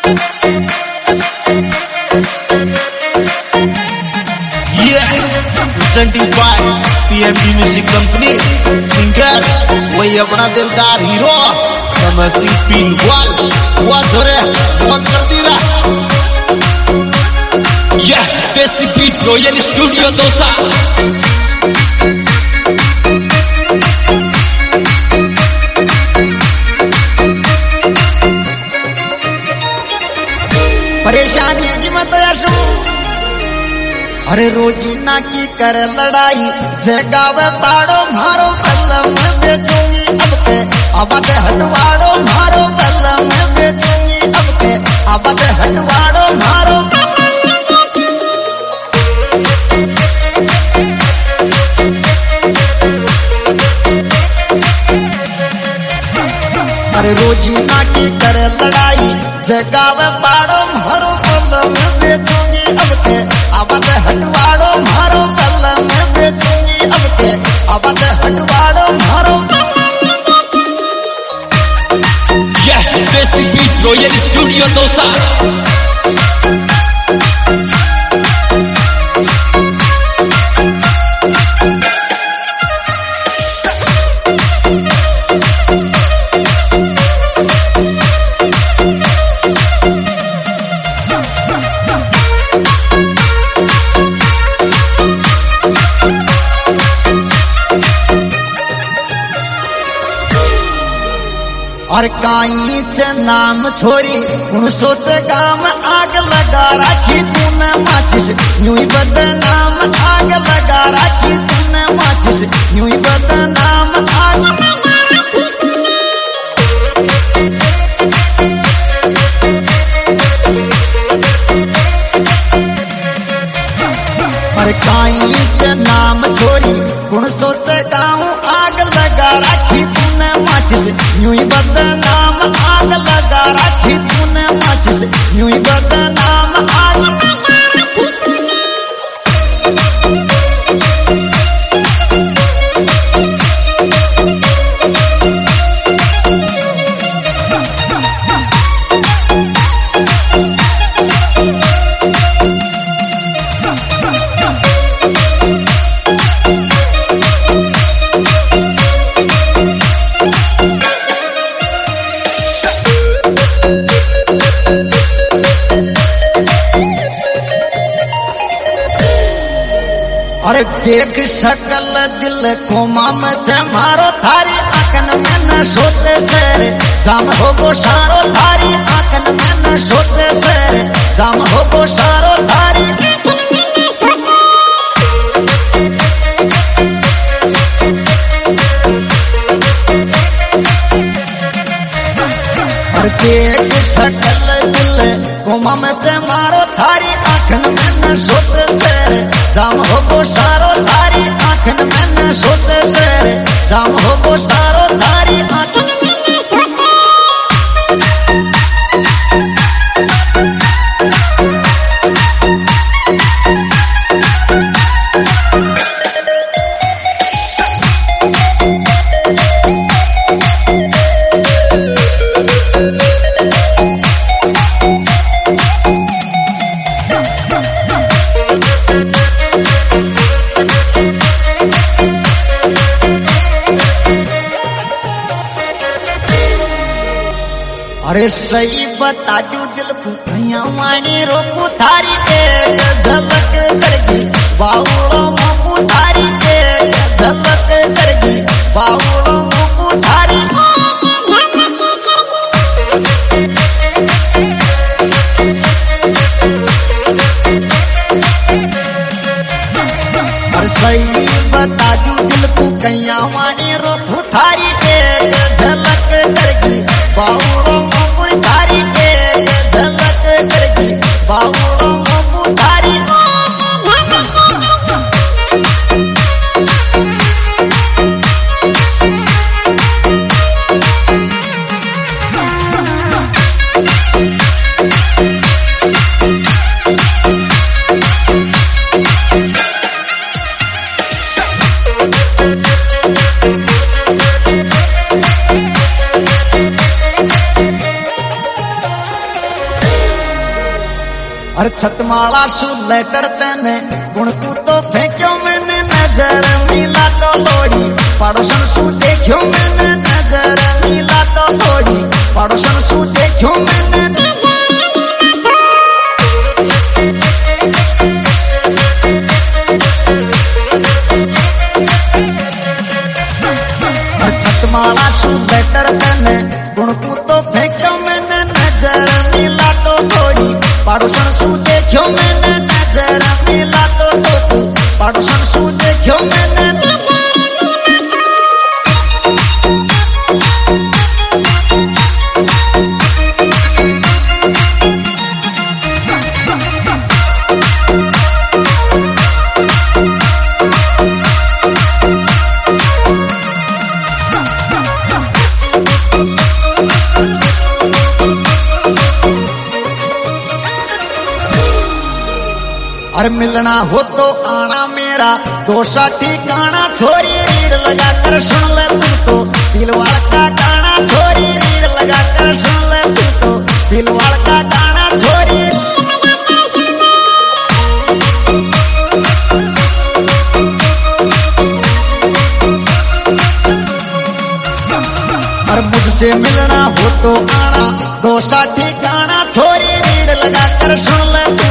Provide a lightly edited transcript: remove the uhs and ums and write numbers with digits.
presented by PMD Music Company. Singer वही अपना दिलदार हीरो समसी पीलवाल हुआ धरे बहुत कर दी रहा। यह देसी बीट रॉयल स्टूडियो दोसा। परेशानी की मत आशो अरे रोजीना की कर लड़ाई जगावे पाड़ो मारो बल्लम में बेचूंगी अब के हटवाड़ो मारो बल्लम में बेचूंगी अब के हटवाड़ो मारो। अरे रोजीना की कर लड़ाई जगावे पाड़ो मारो बल्लम में बेचूंगी अब के हटवाड़ो मारो बल्लम में बेचूंगी अब के हटवाड़ो मारो। यह देसी बीट रॉयल स्टूडियो दोसा। और काई च नाम छोरी उन सोच गाम आग लगा राखी तूने माचिस यूं ही बदनाम आग लगा राखी तूने माचिस यूं ही बदनाम आग। और काई च नाम छोरी उन सोच गाम आग लगा राखी तूने माचिस यूं ही बदनाम आग लगा राखी तूने माचिस यूं ही बदनाम आग। अरे देख शकल दिल को माम से मारो थारी आंखन में न सोते सर जाम हो गो सारो थारी आंखन में न सोते सर जाम हो गो सारो थारी। और देख शकल दिल को माम से मारो थारी आंखन में न सोते सर जाम हो गो सारो थारी आंखन में न सोते सर जाम हो गो सारो थारी आंखन में न सोते। अरे सही बता दू दिल भैया वाणी रोकू थारी एक झलक करगी बावड़ो मुकू थारी एक झलक करगी बावड़ो मुकू थारी। और सही बता दू दिल भैया वाणी रोकू थारी एक झलक करगी बावड़ो मुकू थारी एक झलक करगी बावड़ो मुकू थारी। अरे छतमाला शू लेटर तेने गुणकू तो फेंक्यो मैंने नजर मिला तो थोड़ी पड़ोसन शू देखो मैंने नजर मिला तो थोड़ी पड़ोसन शू देखो मैंने छतमाला शू लेटर तेने गुणकू तो फेंक्यो मैंने नजर मिला तो थोड़ी पड़ोसन शू देखो मैंने नजर मिला तो पड़ोसन शू देखो मैंने अरे मिलना हो तो आना मेरा दोषा ठिकाना छोरी रीढ़ लगा कर सुन ले तू तो दिलवाड़ का गाना छोरी रीढ़ लगा कर सुन ले तू तो दिलवाड़ का गाना छोरी अरे मुझसे मिलना हो तो आना दोषा ठिकाना छोरी रीढ़ लगा कर सुन ले तू